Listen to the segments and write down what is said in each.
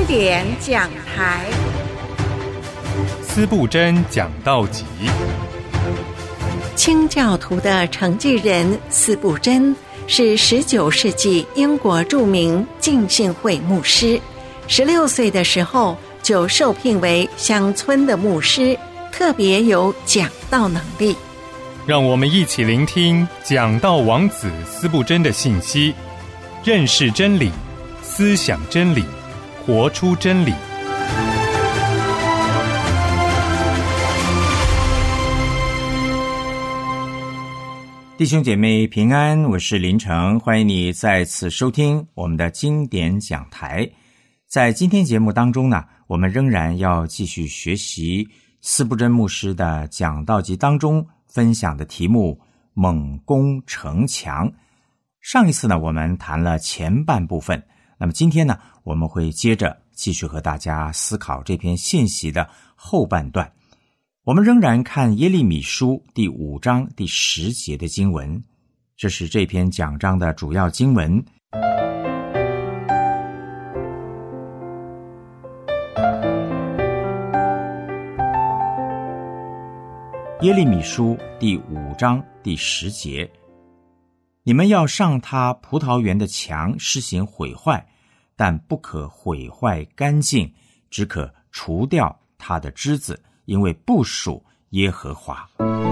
典讲台， 司布真讲道集。 清教徒的承继人司布真是19世纪英国著名浸信会牧师，16岁的时候就受聘为乡村的牧师，特别有讲道能力。 让我们一起聆听讲道王子司布真的信息，认识真理，思想真理，活出真理。 弟兄姐妹平安，我是林成，欢迎你再次收听我们的经典讲台。在今天节目当中呢，我们仍然要继续学习司布真牧师的讲道集当中分享的题目猛攻城墙。上一次呢，我们谈了前半部分，那么今天呢，我们会接着继续和大家思考这篇信息的后半段。我们仍然看耶利米书第5章第10节的经文，这是这篇讲章的主要经文。耶利米书第5章第10节，你们要上他葡萄园的墙施行毁坏，但不可毁坏干净，只可除掉他的枝子，因为不属耶和华。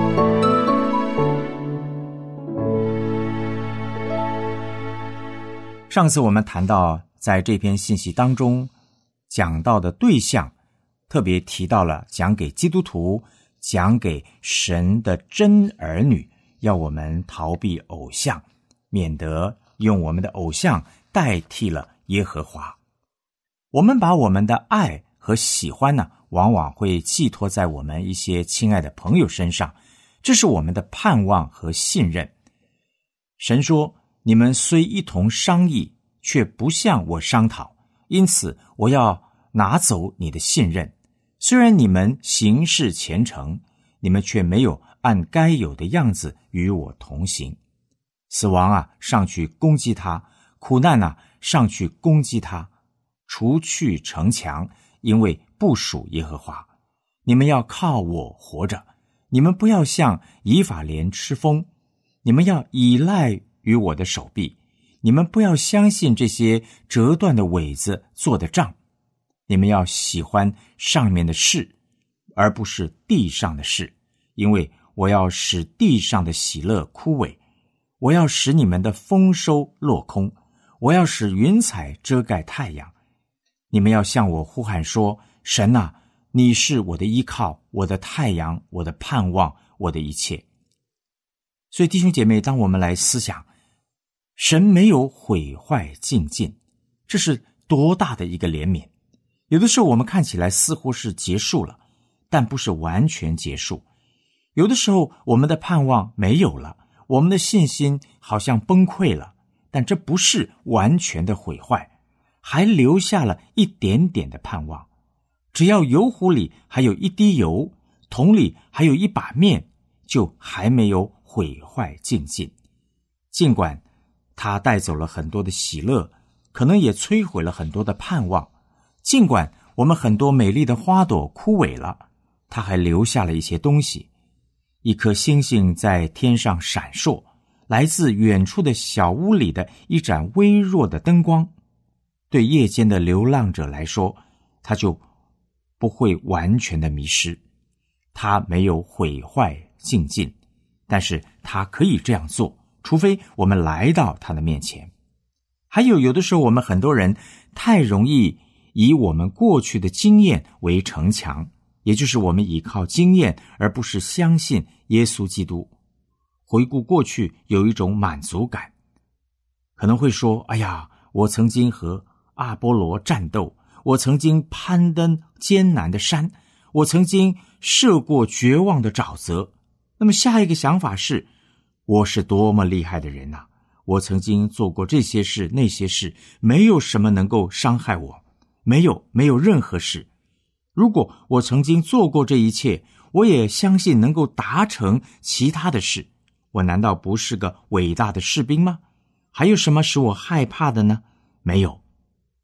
上次我们谈到，在这篇信息当中讲到的对象，特别提到了讲给基督徒，讲给神的真儿女，要我们逃避偶像，免得用我们的偶像代替了耶和华。我们把我们的爱和喜欢呢，往往会寄托在我们一些亲爱的朋友身上，这是我们的盼望和信任。神说，你们虽一同商议，却不向我商讨，因此我要拿走你的信任。虽然你们行事虔诚，你们却没有按该有的样子与我同行。死亡啊，上去攻击他；苦难啊，上去攻击他。除去城墙，因为不属耶和华。你们要靠我活着，你们不要向以法莲吃风，你们要依赖于我的手臂，你们不要相信这些折断的苇子做的杖。你们要喜欢上面的事，而不是地上的事，因为我要使地上的喜乐枯萎，我要使你们的丰收落空，我要使云彩遮盖太阳。你们要向我呼喊说，神啊，你是我的依靠，我的太阳，我的盼望，我的一切。所以弟兄姐妹，当我们来思想，神没有毁坏净尽，这是多大的一个怜悯。有的时候我们看起来似乎是结束了，但不是完全结束。有的时候我们的盼望没有了，我们的信心好像崩溃了，但这不是完全的毁坏，还留下了一点点的盼望。只要油壶里还有一滴油，桶里还有一把面，就还没有毁坏净尽。尽管他带走了很多的喜乐，可能也摧毁了很多的盼望。尽管我们很多美丽的花朵枯萎了，他还留下了一些东西。一颗星星在天上闪烁，来自远处的小屋里的一盏微弱的灯光，对夜间的流浪者来说，他就不会完全的迷失。他没有毁坏净尽，但是他可以这样做，除非我们来到他的面前。还有的时候我们很多人太容易以我们过去的经验为城墙，也就是我们依靠经验而不是相信耶稣基督。回顾过去有一种满足感，可能会说，哎呀，我曾经和阿波罗战斗，我曾经攀登艰难的山，我曾经涉过绝望的沼泽。那么下一个想法是，我是多么厉害的人啊，我曾经做过这些事那些事，没有什么能够伤害我，没有任何事。如果我曾经做过这一切，我也相信能够达成其他的事，我难道不是个伟大的士兵吗？还有什么使我害怕的呢？没有。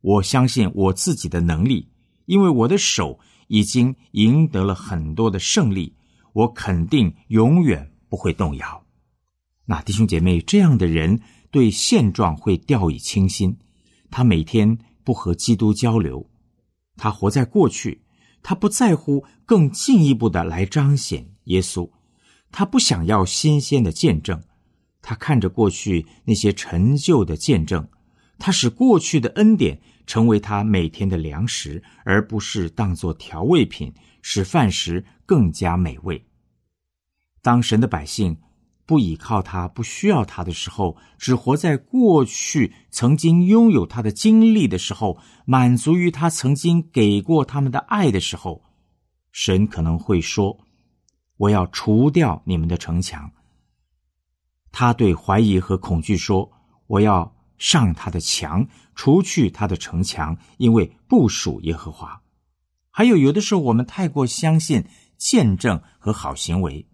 我相信我自己的能力，因为我的手已经赢得了很多的胜利，我肯定永远不会动摇。那弟兄姐妹，这样的人对现状会掉以轻心，他每天不和基督交流，他活在过去，他不在乎更进一步的来彰显耶稣，他不想要新鲜的见证，他看着过去那些陈旧的见证，他使过去的恩典成为他每天的粮食，而不是当作调味品，使饭食更加美味。当神的百姓不倚靠他，不需要他的时候，只活在过去曾经拥有他的经历的时候，满足于他曾经给过他们的爱的时候，神可能会说，我要除掉你们的城墙。他对怀疑和恐惧说，我要上他的墙，除去他的城墙，因为不属耶和华。还有的时候我们太过相信见证和好行为。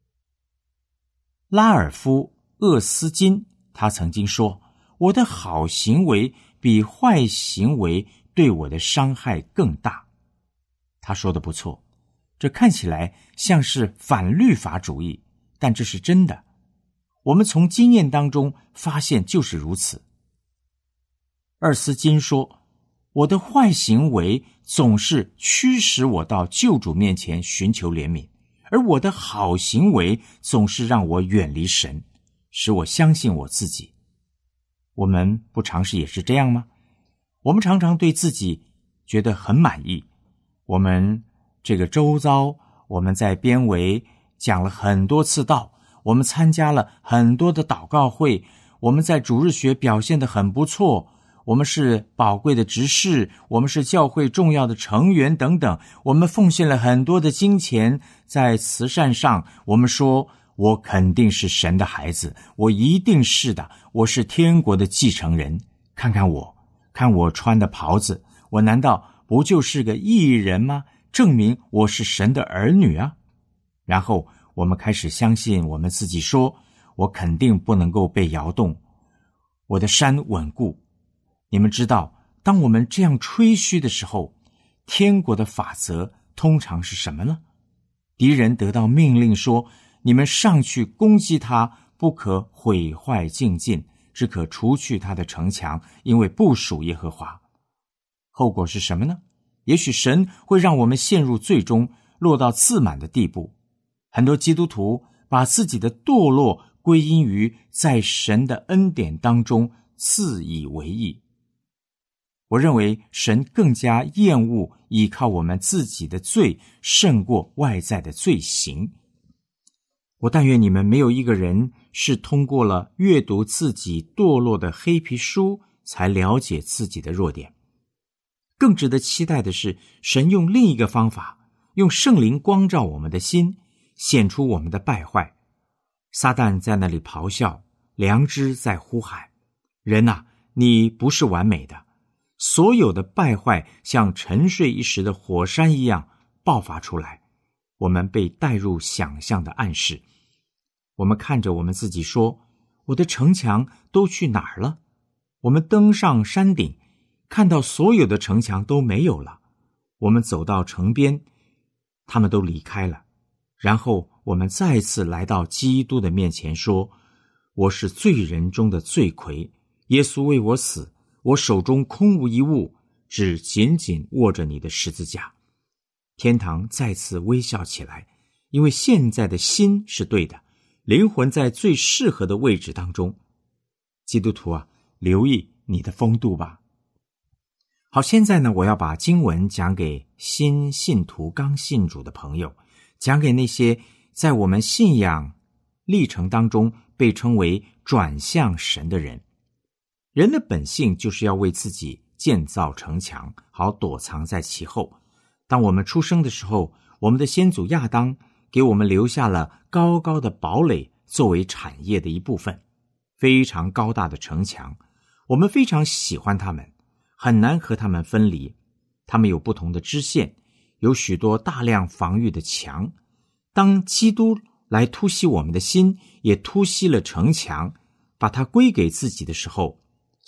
拉尔夫·厄斯金他曾经说，我的好行为比坏行为对我的伤害更大。他说的不错，这看起来像是反律法主义，但这是真的。我们从经验当中发现就是如此。厄斯金说，我的坏行为总是驱使我到救主面前寻求怜悯，而我的好行为总是让我远离神，使我相信我自己。我们不常时也是这样吗？我们常常对自己觉得很满意，我们这个周遭，我们在边围讲了很多次道，我们参加了很多的祷告会，我们在主日学表现得很不错，我们是宝贵的执事，我们是教会重要的成员等等，我们奉献了很多的金钱，在慈善上我们说，我肯定是神的孩子，我一定是的，我是天国的继承人。看看我，看我穿的袍子，我难道不就是个义人吗？证明我是神的儿女啊。然后我们开始相信我们自己，说我肯定不能够被摇动，我的山稳固。你们知道，当我们这样吹嘘的时候，天国的法则通常是什么呢？敌人得到命令说，你们上去攻击他，不可毁坏境尽，只可除去他的城墙，因为不属耶和华。后果是什么呢？也许神会让我们陷入最终落到自满的地步。很多基督徒把自己的堕落归因于在神的恩典当中自以为意。我认为神更加厌恶依靠我们自己的罪胜过外在的罪行。我但愿你们没有一个人是通过了阅读自己堕落的黑皮书才了解自己的弱点。更值得期待的是，神用另一个方法，用圣灵光照我们的心，显出我们的败坏。撒旦在那里咆哮，良知在呼喊，人啊，你不是完美的。所有的败坏像沉睡一时的火山一样爆发出来，我们被带入想象的暗示。我们看着我们自己说，我的城墙都去哪儿了？我们登上山顶，看到所有的城墙都没有了。我们走到城边，他们都离开了。然后我们再次来到基督的面前说，我是罪人中的罪魁，耶稣为我死，我手中空无一物，只紧紧握着你的十字架。天堂再次微笑起来，因为现在的心是对的，灵魂在最适合的位置当中。基督徒啊，留意你的风度吧。好，现在呢，我要把经文讲给新信徒刚信主的朋友，讲给那些在我们信仰历程当中被称为转向神的人。人的本性就是要为自己建造城墙，好躲藏在其后。当我们出生的时候，我们的先祖亚当给我们留下了高高的堡垒作为产业的一部分，非常高大的城墙，我们非常喜欢他们，很难和他们分离。他们有不同的支线，有许多大量防御的墙。当基督来突袭我们的心，也突袭了城墙，把它归给自己的时候，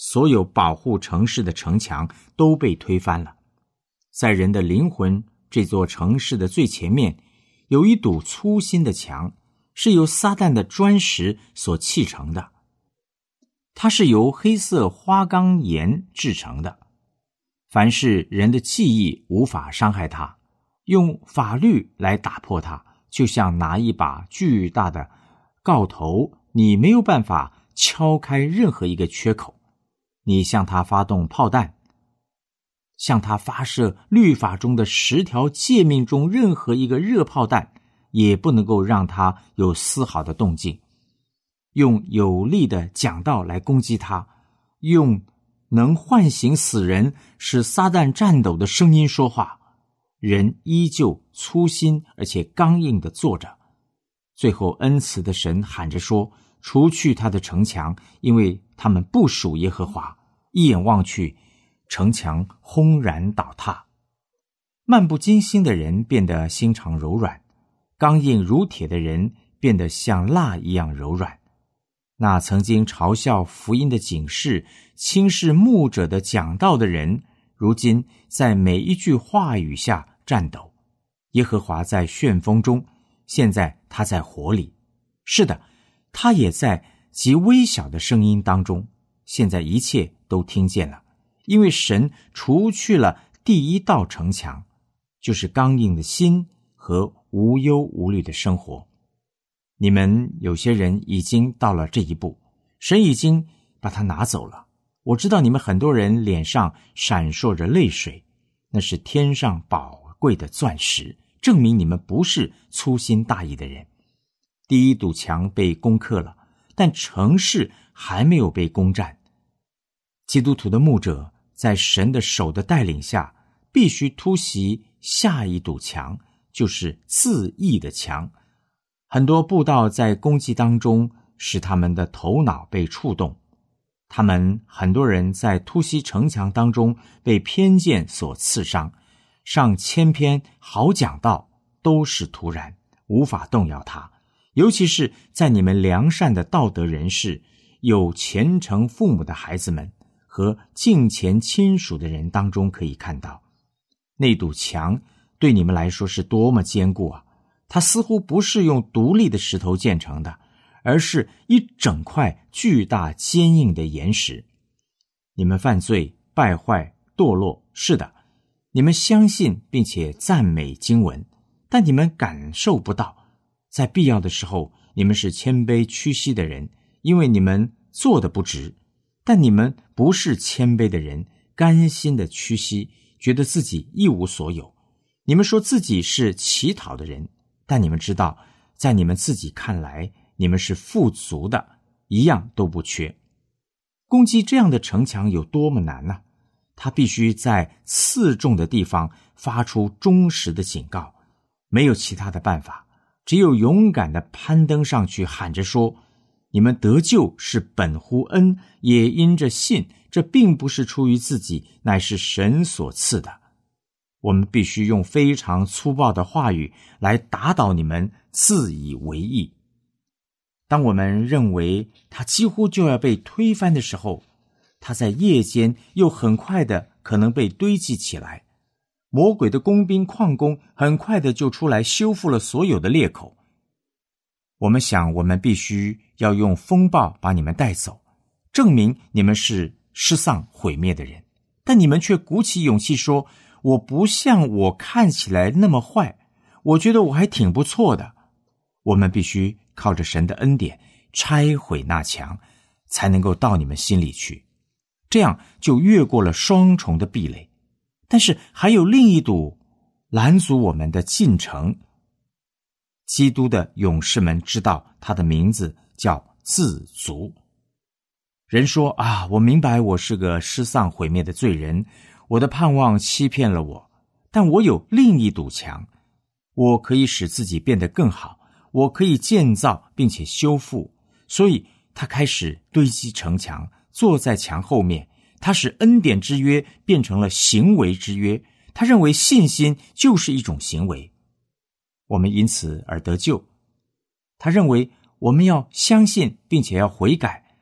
所有保护城市的城墙都被推翻了。在人的灵魂这座城市的最前面，有一堵粗心的墙，是由撒旦的砖石所砌成的。它是由黑色花岗岩制成的，凡是人的记忆无法伤害它，用法律来打破它，就像拿一把巨大的镐头，你没有办法敲开任何一个缺口。你向它发动炮弹，向它发射律法中的10条诫命中任何一个热炮弹，也不能够让它有丝毫的动静。用有力的讲道来攻击他，用能唤醒死人使撒旦颤抖的声音说话，人依旧粗心而且刚硬地坐着。最后恩慈的神喊着说，除去他的城墙，因为他们不属耶和华。一眼望去，城墙轰然倒塌。漫不经心的人变得心肠柔软，刚硬如铁的人变得像蜡一样柔软。那曾经嘲笑福音的警示、轻视牧者的讲道的人，如今在每一句话语下颤抖。耶和华在旋风中，现在他在火里。是的，他也在极微小的声音当中，现在一切都听见了。因为神除去了第一道城墙，就是刚硬的心和无忧无虑的生活。你们有些人已经到了这一步，神已经把它拿走了。我知道你们很多人脸上闪烁着泪水，那是天上宝贵的钻石，证明你们不是粗心大意的人。第一堵墙被攻克了，但城市还没有被攻占。基督徒的牧者在神的手的带领下，必须突袭下一堵墙，就是自义的墙。很多布道在攻击当中使他们的头脑被触动，他们很多人在突袭城墙当中被偏见所刺伤，上千篇好讲道都是徒然，无法动摇他。尤其是在你们良善的道德人士、有虔诚父母的孩子们和敬虔亲属的人当中可以看到，那堵墙对你们来说是多么坚固啊！它似乎不是用独立的石头建成的，而是一整块巨大坚硬的岩石。你们犯罪、败坏、堕落，是的，你们相信并且赞美经文，但你们感受不到。在必要的时候，你们是谦卑屈膝的人，因为你们做得不值。但你们不是谦卑的人，甘心的屈膝，觉得自己一无所有。你们说自己是乞讨的人，但你们知道，在你们自己看来，你们是富足的，一样都不缺。攻击这样的城墙有多么难呢？他必须在刺中的地方发出忠实的警告，没有其他的办法，只有勇敢地攀登上去，喊着说，你们得救是本乎恩，也因着信，这并不是出于自己，乃是神所赐的。我们必须用非常粗暴的话语来打倒你们自以为意。当我们认为他几乎就要被推翻的时候，他在夜间又很快的可能被堆积起来。魔鬼的工兵矿工很快的就出来修复了所有的裂口。我们想，我们必须要用风暴把你们带走，证明你们是失丧毁灭的人。但你们却鼓起勇气说，我不像我看起来那么坏，我觉得我还挺不错的。我们必须靠着神的恩典拆毁那墙，才能够到你们心里去，这样就越过了双重的壁垒。但是还有另一堵拦阻我们的进程。基督的勇士们知道他的名字叫自足。人说啊，我明白我是个失丧毁灭的罪人，我的盼望欺骗了我，但我有另一堵墙，我可以使自己变得更好，我可以建造并且修复。所以他开始堆积城墙，坐在墙后面，他使恩典之约变成了行为之约。他认为信心就是一种行为，我们因此而得救。他认为我们要相信并且要悔改，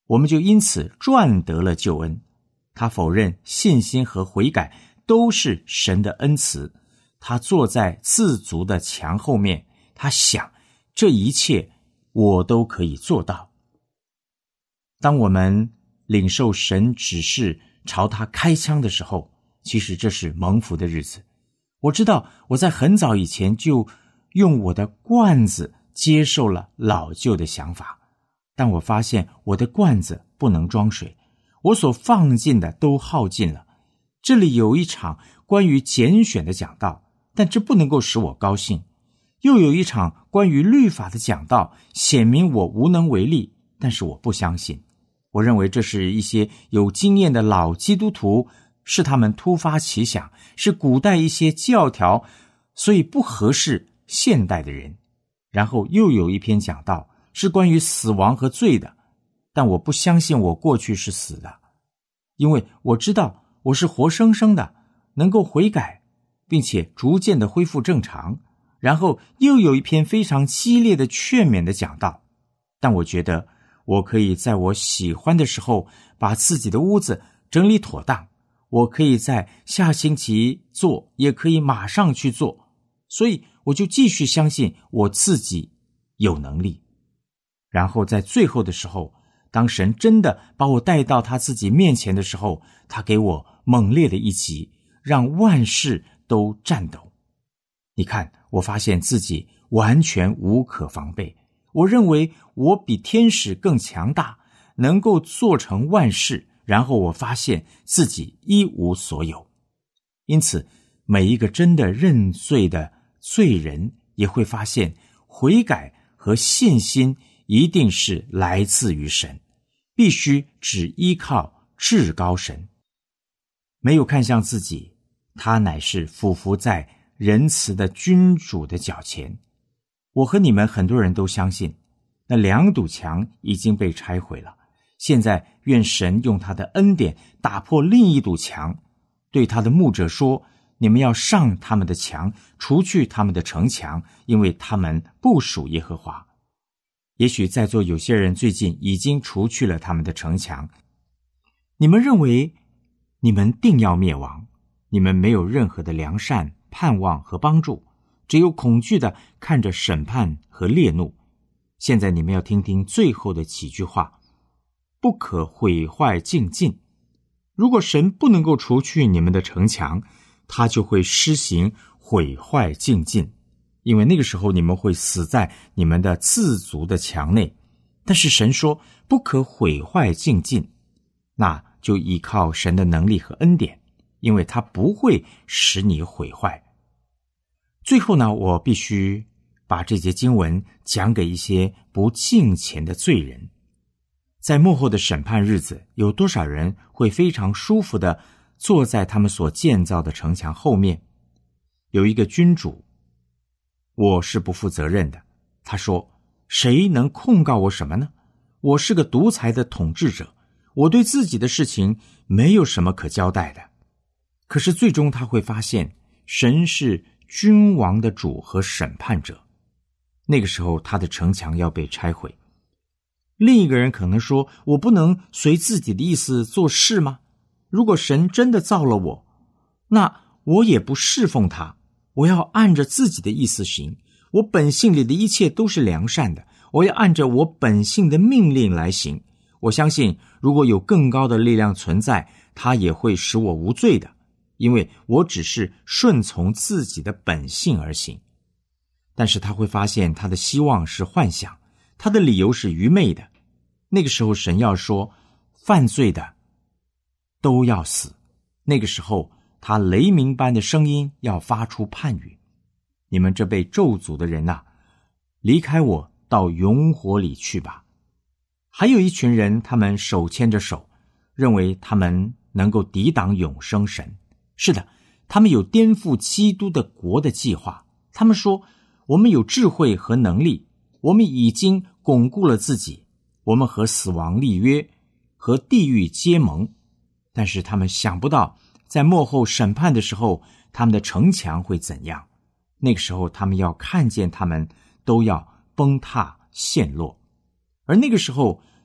我们就因此赚得了救恩。他否认信心和悔改都是神的恩赐，他坐在自足的墙后面，他想这一切我都可以做到。当我们领受神指示朝他开枪的时候，其实这是蒙福的日子。我知道我在很早以前就用我的罐子接受了老旧的想法，但我发现我的罐子不能装水，我所放进的都耗尽了。这里有一场关于拣选的讲道，但这不能够使我高兴。又有一场关于律法的讲道，显明我无能为力，但是我不相信。我认为这是一些有经验的老基督徒，是他们突发奇想，是古代一些教条，所以不合适现代的人。然后又有一篇讲道是关于死亡和罪的，但我不相信我过去是死的，因为我知道我是活生生的，能够悔改，并且逐渐的恢复正常。然后又有一篇非常激烈的劝勉的讲道，但我觉得我可以在我喜欢的时候把自己的屋子整理妥当，我可以在下星期做，也可以马上去做，所以我就继续相信我自己有能力。然后在最后的时候，当神真的把我带到他自己面前的时候，他给我猛烈的一击，让万事都颤抖。你看，我发现自己完全无可防备，我认为我比天使更强大，能够做成万事，然后我发现自己一无所有。因此每一个真的认罪的罪人也会发现，悔改和信心一定是来自于神，必须只依靠至高神。没有看向自己，他乃是俯伏在仁慈的君主的脚前。我和你们很多人都相信，那两堵墙已经被拆毁了，现在愿神用他的恩典打破另一堵墙，对他的牧者说，你们要上他们的墙，除去他们的城墙，因为他们不属耶和华。也许在座有些人最近已经除去了他们的城墙，你们认为你们定要灭亡，你们没有任何的良善、盼望和帮助，只有恐惧的看着审判和烈怒。现在你们要听听最后的几句话，不可毁坏净尽。如果神不能够除去你们的城墙，他就会施行毁坏净尽，因为那个时候你们会死在你们的自足的墙内。但是神说不可毁坏净尽，那就依靠神的能力和恩典，因为他不会使你毁坏。最后呢，我必须把这节经文讲给一些不敬虔的罪人。在末后的审判日子，有多少人会非常舒服地坐在他们所建造的城墙后面？有一个君主，我是不负责任的，他说，谁能控告我什么呢？我是个独裁的统治者，我对自己的事情没有什么可交代的。可是最终他会发现，神是君王的主和审判者，那个时候他的城墙要被拆毁。另一个人可能说，我不能随自己的意思做事吗？如果神真的造了我，那我也不侍奉他，我要按着自己的意思行，我本性里的一切都是良善的，我要按着我本性的命令来行。我相信如果有更高的力量存在，他也会使我无罪的，因为我只是顺从自己的本性而行。但是他会发现他的希望是幻想，他的理由是愚昧的。那个时候神要说，犯罪的都要死。那个时候他雷鸣般的声音要发出判语，你们这被咒诅的人啊，离开我到永火里去吧。还有一群人，他们手牵着手，认为他们能够抵挡永生神。是的，他们有颠覆基督的国的计划。他们说，我们有智慧和能力，我们已经巩固了自己，我们和死亡立约，和地狱结盟。但是他们想不到，在末后审判的时候，他们的城墙会怎样。那个时候他们要看见他们都要崩塌陷落，而那个时候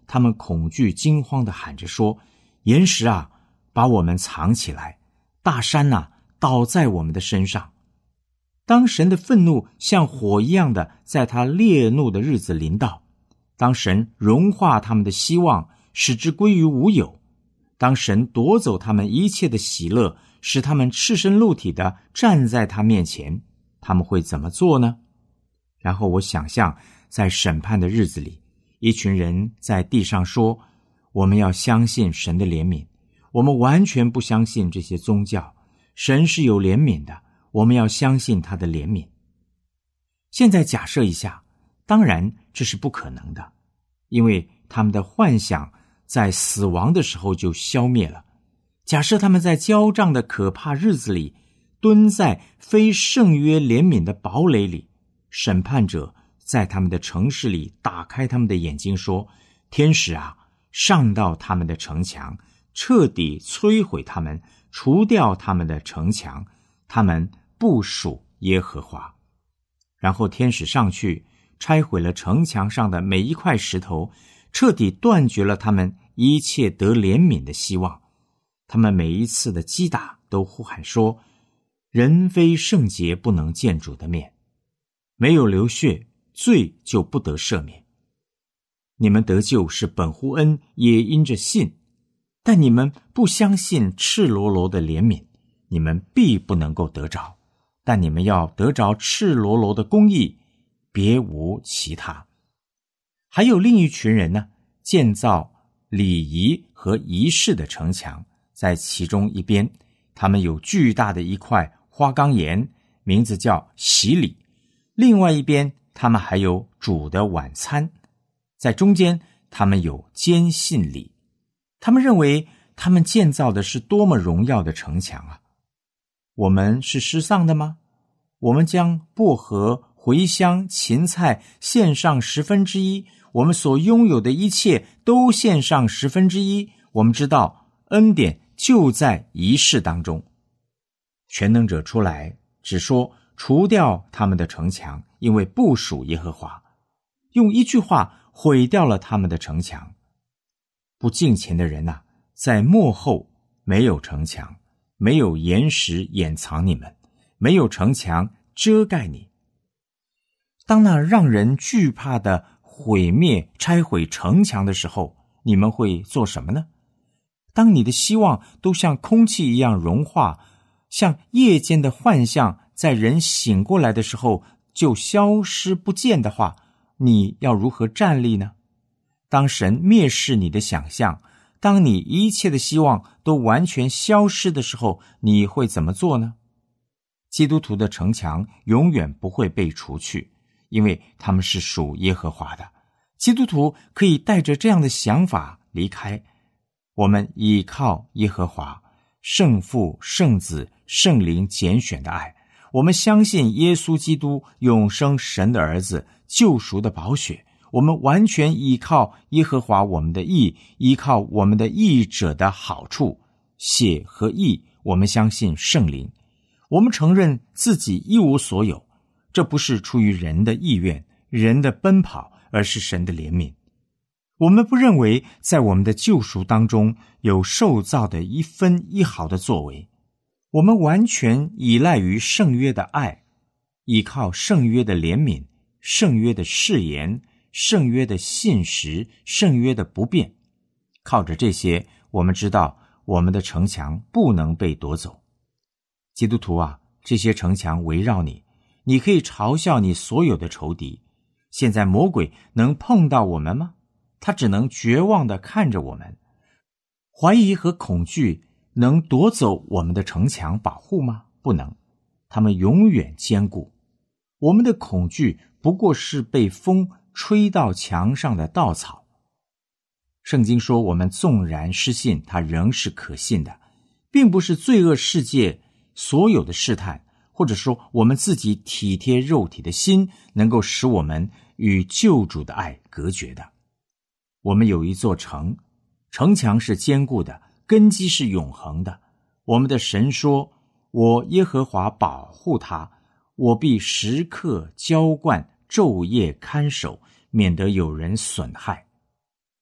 他们恐惧惊慌地喊着说：岩石啊，把我们藏起来，大山啊，倒在我们的身上。当神的愤怒像火一样的在他烈怒的日子临到，当神融化他们的希望，使之归于无有，当神夺走他们一切的喜乐，使他们赤身露体的站在他面前，他们会怎么做呢？然后我想象在审判的日子里，一群人在地上说：我们要相信神的怜悯，我们完全不相信这些宗教，神是有怜悯的，我们要相信他的怜悯。现在假设一下，当然这是不可能的，因为他们的幻想在死亡的时候就消灭了。假设他们在交账的可怕日子里，蹲在非圣约怜悯的堡垒里，审判者在他们的城市里打开他们的眼睛说：天使啊，上到他们的城墙，彻底摧毁他们，除掉他们的城墙，他们不属耶和华。然后天使上去拆毁了城墙上的每一块石头，彻底断绝了他们一切得怜悯的希望。他们每一次的击打都呼喊说：人非圣洁不能见主的面，没有流血，罪就不得赦免。你们得救是本乎恩，也因着信，但你们不相信赤裸裸的怜悯，你们必不能够得着。但你们要得着赤裸裸的公义，别无其他。还有另一群人呢，建造礼仪和仪式的城墙，在其中一边，他们有巨大的一块花岗岩，名字叫洗礼；另外一边，他们还有主的晚餐，在中间，他们有坚信礼。他们认为他们建造的是多么荣耀的城墙啊！我们是失丧的吗？我们将薄荷、茴香、芹菜献上1/10，我们所拥有的一切都献上1/10。我们知道恩典就在仪式当中。全能者出来只说除掉他们的城墙，因为不属耶和华，用一句话毁掉了他们的城墙。不敬虔的人啊，在末后没有城墙，没有岩石掩藏你们，没有城墙遮盖你。当那让人惧怕的毁灭拆毁城墙的时候，你们会做什么呢？当你的希望都像空气一样融化，像夜间的幻象在人醒过来的时候就消失不见的话，你要如何站立呢？当神蔑视你的想象，当你一切的希望都完全消失的时候，你会怎么做呢？基督徒的城墙永远不会被除去，因为他们是属耶和华的。基督徒可以带着这样的想法离开。我们倚靠耶和华，圣父、圣子、圣灵拣选的爱。我们相信耶稣基督永生神的儿子，救赎的宝血。我们完全依靠耶和华我们的义，依靠我们的义者的好处，血和义。我们相信圣灵。我们承认自己一无所有，这不是出于人的意愿、人的奔跑，而是神的怜悯。我们不认为在我们的救赎当中有受造的一分一毫的作为，我们完全依赖于圣约的爱，依靠圣约的怜悯、圣约的誓言、圣约的信实、圣约的不变。靠着这些，我们知道我们的城墙不能被夺走。基督徒啊，这些城墙围绕你，你可以嘲笑你所有的仇敌。现在魔鬼能碰到我们吗？他只能绝望地看着我们。怀疑和恐惧能夺走我们的城墙保护吗？不能，他们永远坚固。我们的恐惧不过是被风吹到墙上的稻草。圣经说，我们纵然失信，它仍是可信的，并不是罪恶世界所有的试探，或者说我们自己体贴肉体的心能够使我们与救主的爱隔绝的。我们有一座城，城墙是坚固的，根基是永恒的。我们的神说，我耶和华保护他，我必时刻浇灌，昼夜看守，免得有人损害。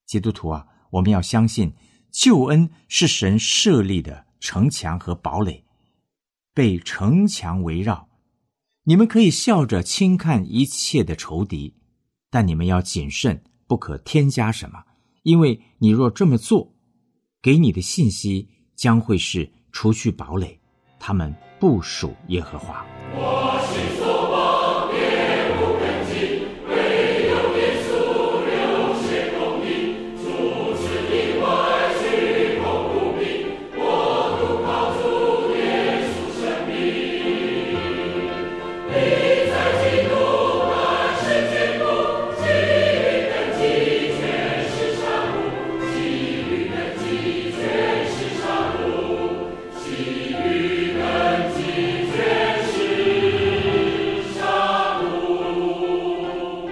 基督徒啊，我们要相信救恩是神设立的城墙和堡垒，被城墙围绕。你们可以笑着轻看一切的仇敌，但你们要谨慎，不可添加什么，因为你若这么做，给你的信息将会是除去堡垒，他们不属耶和华。 我心所望别无根基，唯有耶稣流血公义，除此以外虚空无名，我独靠主耶稣生命。你在基督万世坚固，基律根基全是上路，基律根基全是上路，基律根基全是上路。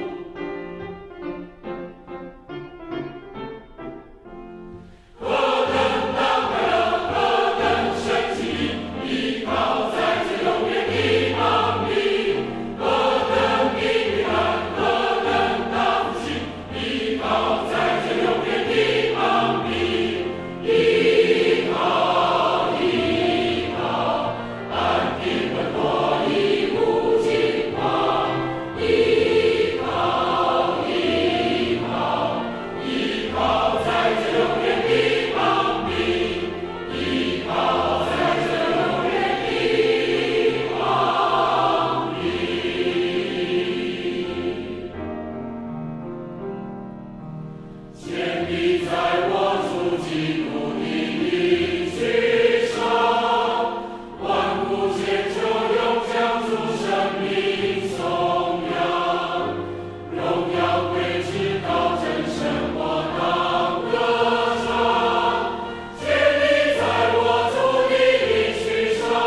何等大能，何等神奇，依靠在这永远的光里。何等的安，何等大福气，依靠在这永远的光里。依靠，依靠，安定稳妥，一无惊慌。依靠，依靠，依靠在这永远的光里。依靠在这永远的光里。建立在我主基督的应许上，万古千秋永将主生命颂扬，荣耀归至高真神，我当歌唱。建立在我主的应许上，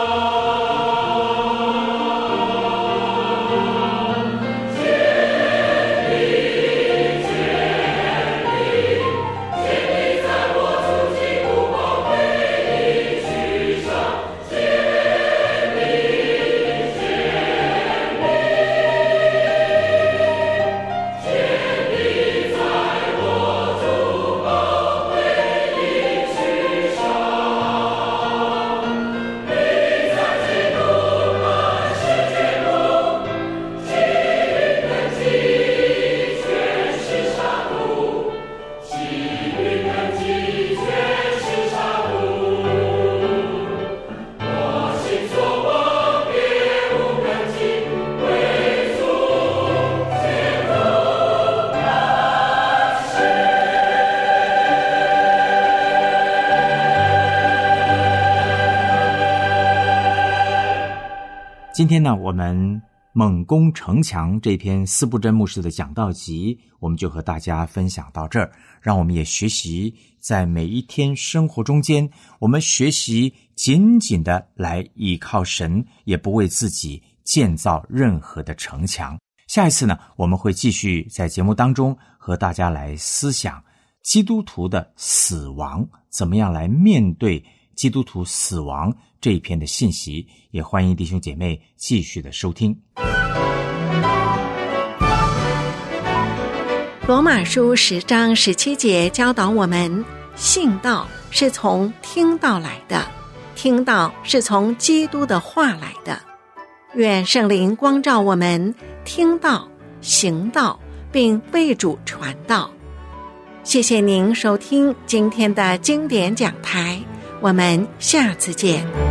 建立在我主基督宝贵应许上，建立在我主宝贵应许上，你在基督万世坚固，基律根基全是上路，基律根基全是上路。我心所望别无根基，唯主坚固磐石。 今天呢，我们猛攻城墙这篇司布真牧师的讲道集，我们就和大家分享到这儿。让我们也学习在每一天生活中间，我们学习紧紧的来倚靠神，也不为自己建造任何的城墙。下一次呢，我们会继续在节目当中和大家来思想基督徒的死亡，怎么样来面对基督徒死亡这一篇的信息，也欢迎弟兄姐妹继续的收听。 罗马书10章17节教导我们，信道是从听道来的，听道是从基督的话来的。愿圣灵光照我们，听道、行道，并为主传道。谢谢您收听今天的经典讲台，我们下次见。